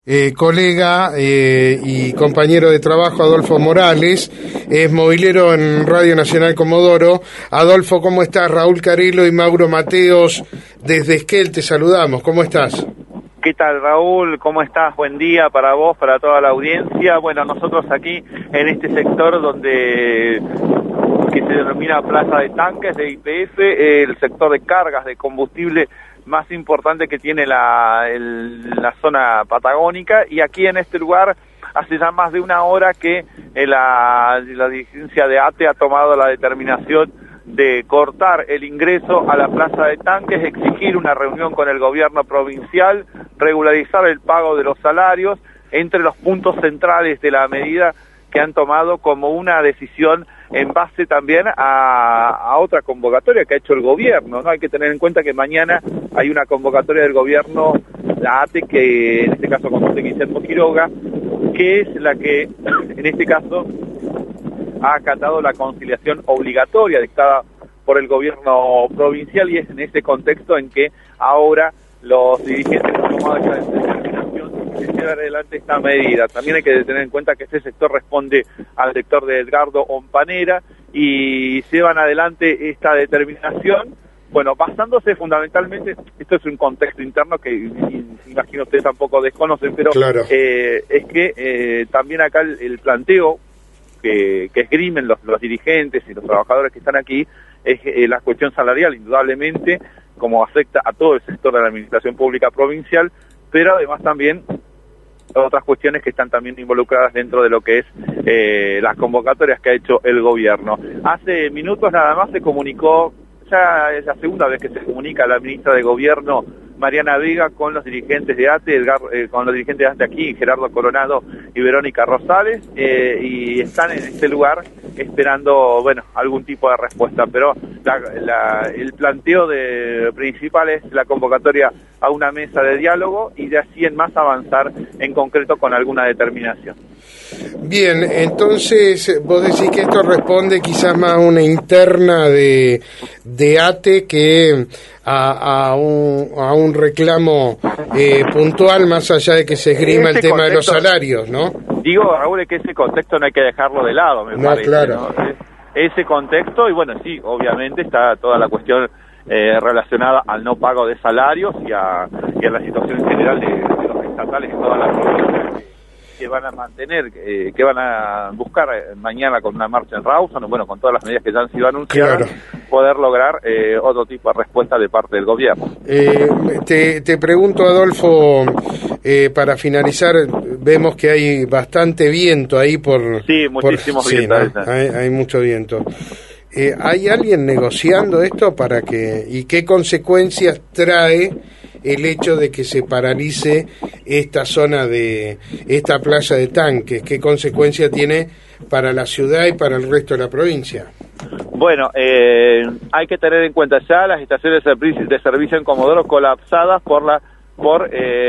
Colega y compañero de trabajo Adolfo Morales, es movilero en Radio Nacional Comodoro. Adolfo, ¿cómo estás? Raúl Carelo y Mauro Mateos desde Esquel te saludamos. ¿Cómo estás? ¿Qué tal, Raúl? ¿Cómo estás? Buen día para vos, para toda la audiencia. Bueno, nosotros aquí en este sector que se denomina Plaza de Tanques de YPF, el sector de cargas de combustible más importante que tiene la zona patagónica, y aquí en este lugar hace ya más de una hora que la dirigencia de ATE ha tomado la determinación de cortar el ingreso a la Plaza de Tanques, exigir una reunión con el gobierno provincial, regularizar el pago de los salarios, entre los puntos centrales de la medida que han tomado como una decisión en base también a otra convocatoria que ha hecho el gobierno, ¿no? Hay que tener en cuenta que mañana hay una convocatoria del gobierno, la ATE, que en este caso conduce Guillermo Quiroga, que es la que en este caso ha acatado la conciliación obligatoria dictada por el gobierno provincial, y es en ese contexto en que ahora los dirigentes han tomado esa determinación de llevar adelante esta medida. También hay que tener en cuenta que este sector responde al sector de Edgardo Ompanera, y llevan adelante esta determinación, bueno, basándose fundamentalmente, esto es un contexto interno que imagino ustedes tampoco desconocen, pero claro, es que también acá el planteo que esgrimen los dirigentes y los trabajadores que están aquí es la cuestión salarial, indudablemente, como afecta a todo el sector de la administración pública provincial, pero además también otras cuestiones que están también involucradas dentro de lo que es las convocatorias que ha hecho el gobierno. Hace minutos nada más se comunicó, ya es la segunda vez que se comunica la ministra de Gobierno, Mariana Vega, con los dirigentes de ATE, con los dirigentes de ATE aquí, Gerardo Coronado y Verónica Rosales, y están en este lugar esperando, bueno, algún tipo de respuesta, pero el planteo principal es la convocatoria a una mesa de diálogo, y de así en más avanzar en concreto con alguna determinación. Bien, entonces vos decís que esto responde quizás más a una interna de ATE que a un reclamo puntual, más allá de que se esgrima el tema de los salarios, ¿no? Digo, Raúl, es que ese contexto no hay que dejarlo de lado, me parece. Claro. ¿No? Ese contexto, y bueno, sí, obviamente está toda la cuestión relacionada al no pago de salarios y a la situación en general de los estatales en todas las provincias, que van a mantener, que van a buscar mañana con una marcha en Rawson, bueno, con todas las medidas que ya han sido anunciadas, claro, poder lograr otro tipo de respuesta de parte del gobierno. Te pregunto, Adolfo, para finalizar, vemos que hay bastante viento ahí Sí, muchísimo viento. Sí, ¿no? Hay mucho viento. ¿Hay alguien negociando esto para y qué consecuencias trae el hecho de que se paralice esta zona de esta playa de tanques? ¿Qué consecuencia tiene para la ciudad y para el resto de la provincia? Bueno, hay que tener en cuenta ya las estaciones de servicio en Comodoro colapsadas por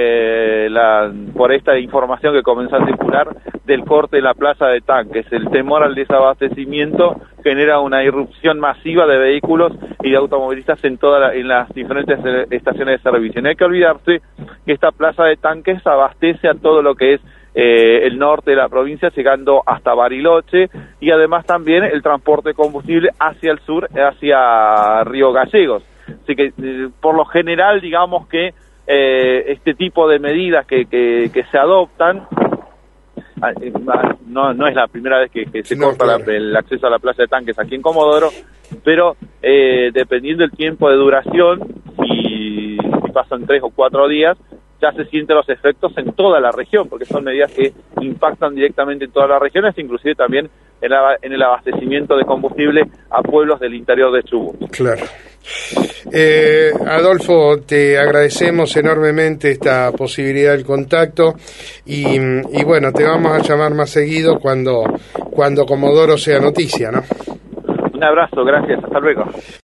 esta información que comenzó a circular del corte de la plaza de tanques. El temor al desabastecimiento genera una irrupción masiva de vehículos y de automovilistas en las diferentes estaciones de servicio. No hay que olvidarse que esta plaza de tanques abastece a todo lo que es el norte de la provincia, llegando hasta Bariloche, y además también el transporte de combustible hacia el sur, hacia Río Gallegos. Así que por lo general, digamos que este tipo de medidas que se adoptan, no es la primera vez que se corta claro, el acceso a la plaza de tanques aquí en Comodoro, pero dependiendo del tiempo de duración, si pasan 3 o 4 días, ya se sienten los efectos en toda la región, porque son medidas que impactan directamente en todas las regiones, inclusive también en el abastecimiento de combustible a pueblos del interior de Chubut. Claro. Adolfo, te agradecemos enormemente esta posibilidad del contacto, y bueno, te vamos a llamar más seguido cuando Comodoro sea noticia, ¿no? Un abrazo, gracias, hasta luego.